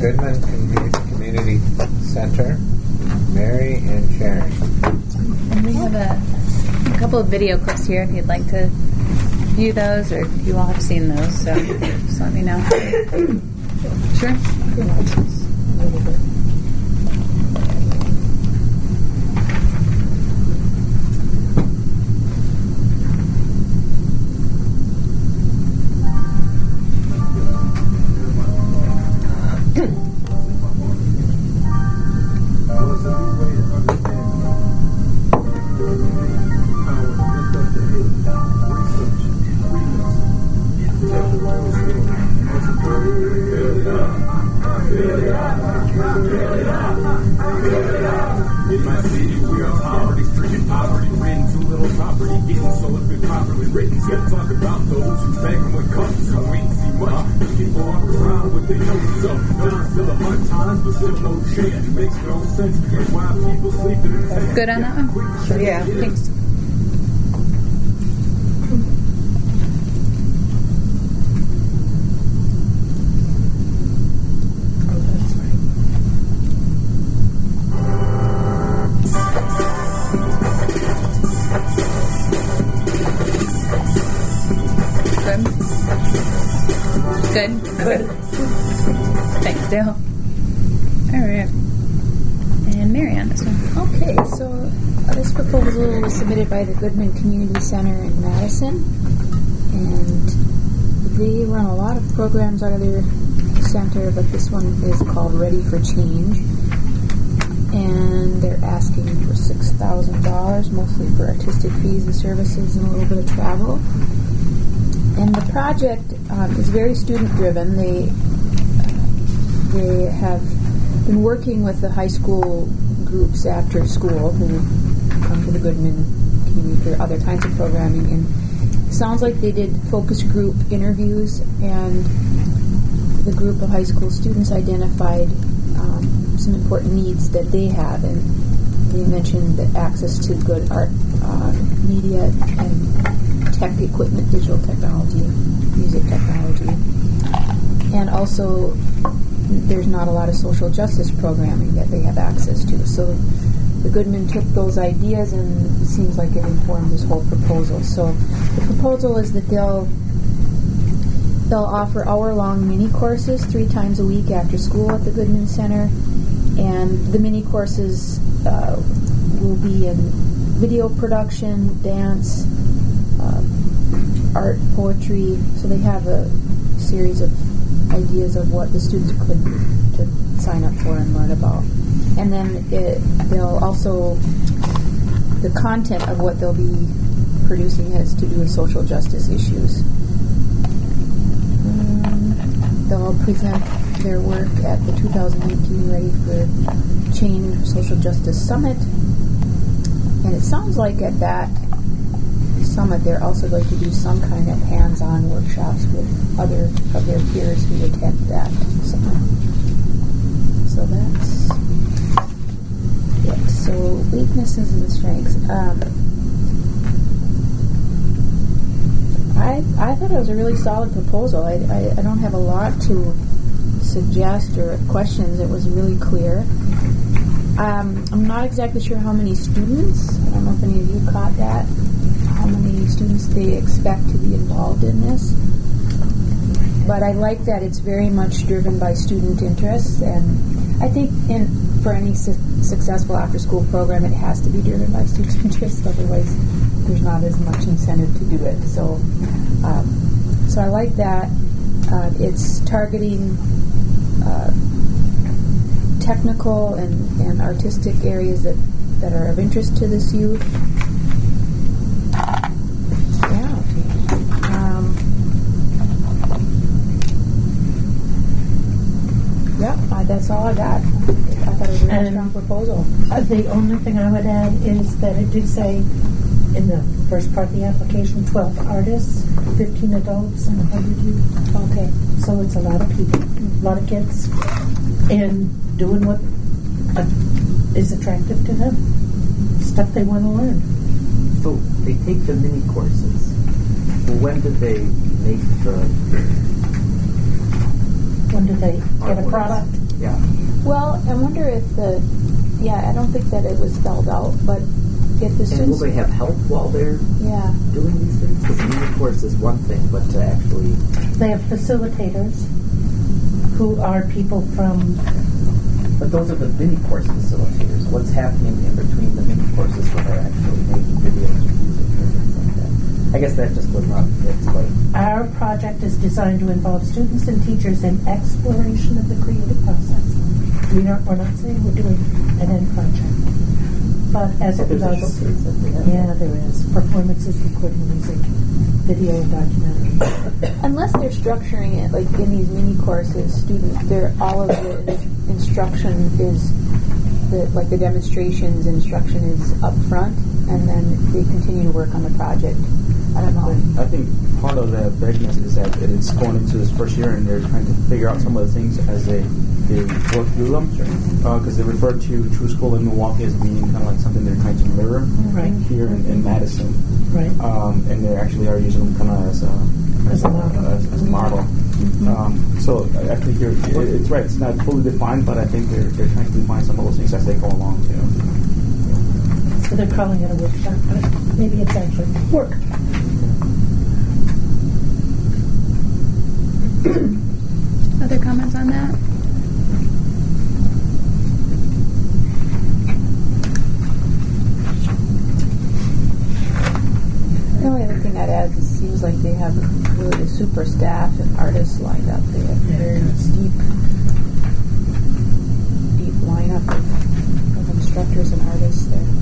Goodman Community Center, Mary and Sharon. And we have a couple of video clips here if you'd like to view those, or you all have seen those, so just let me know. Sure? In my city, we are poverty-stricken, poverty-ridden, too little property getting, so it's been properly written. Gotta talk about those who's begging with cups, so we ain't see much. People walk around with their noses up. There's still a hard time, but still no change. Makes no sense because why people sleeping in the Good on that one? Sure. Yeah. Thanks. Good. Thanks, Dale. All right. And Mary on this one. Okay, so this proposal was submitted by the Goodman Community Center in Madison, and they run a lot of programs out of their center, but this one is called Ready for Change, and they're asking for $6,000, mostly for artistic fees and services and a little bit of travel. And the project is very student-driven. They have been working with the high school groups after school who come to the Goodman community for other kinds of programming. And it sounds like they did focus group interviews, and the group of high school students identified some important needs that they have. And they mentioned that access to good art media and tech equipment, digital technology, music technology. And also, there's not a lot of social justice programming that they have access to. So the Goodman took those ideas, and it seems like it informed this whole proposal. So the proposal is that they'll offer hour-long mini courses 3 times a week after school at the Goodman Center. And the mini courses will be in video production, dance, art, poetry. So they have a series of ideas of what the students could to sign up for and learn about. And then they'll also, the content of what they'll be producing has to do with social justice issues. They'll present their work at the 2018 Ready for Change Social Justice Summit. And it sounds like at that summit they're also going to do some kind of hands-on workshops with other of their peers who attend that summit. So that's it. So weaknesses and strengths. I thought it was a really solid proposal. I don't have a lot to suggest or questions. It was really clear. I'm not exactly sure how many students. I don't know if any of you caught that. How many students they expect to be involved in this. But I like that it's very much driven by student interests, and I think for any successful after-school program, it has to be driven by student interests. Otherwise, there's not as much incentive to do it. So I like that. It's targeting technical and artistic areas that are of interest to this youth. That's all I got. I thought it was a really strong proposal. The only thing I would add is that it did say in the first part of the application, 12 artists, 15 adults, and 100 youth. Okay. So it's a lot of people, a lot of kids, and doing what is attractive to them, stuff they want to learn. So they take the mini courses. When did they make the... When do they get a product? Yeah. Well, I wonder if I don't think that it was spelled out, but if the And will students, they have help while they're yeah, doing these things? Because the mini course is one thing, but to actually... They have facilitators who are people from... But those are the mini course facilitators. What's happening in between the mini courses when they're actually making videos or music or things like that? I guess that just would not explain. Our project is designed to involve students and teachers in exploration of the creative process. We're not saying we're doing an end project. But as it There's a does... showcase that they have. Yeah, there is. Performances, recording music, video, and documentary. unless they're structuring it like in these mini courses, all of the instruction is the demonstrations instruction is up front, and then they continue to work on the project. I don't know. I think part of the vagueness is that it's going into this first year and they're trying to figure out some of the things as they work through them. Because they refer to True School in Milwaukee as being kind of like something they're trying to mirror here in Madison. Right. And they actually are using them kind of as a model. So I think it's right. It's not fully defined, but I think they're trying to define some of those things as they go along too. So they're calling it a workshop, but maybe it's actually work. Other comments on that? The only other thing I'd add is it seems like they have really the super staff and artists lined up. They have a very deep lineup of instructors and artists there.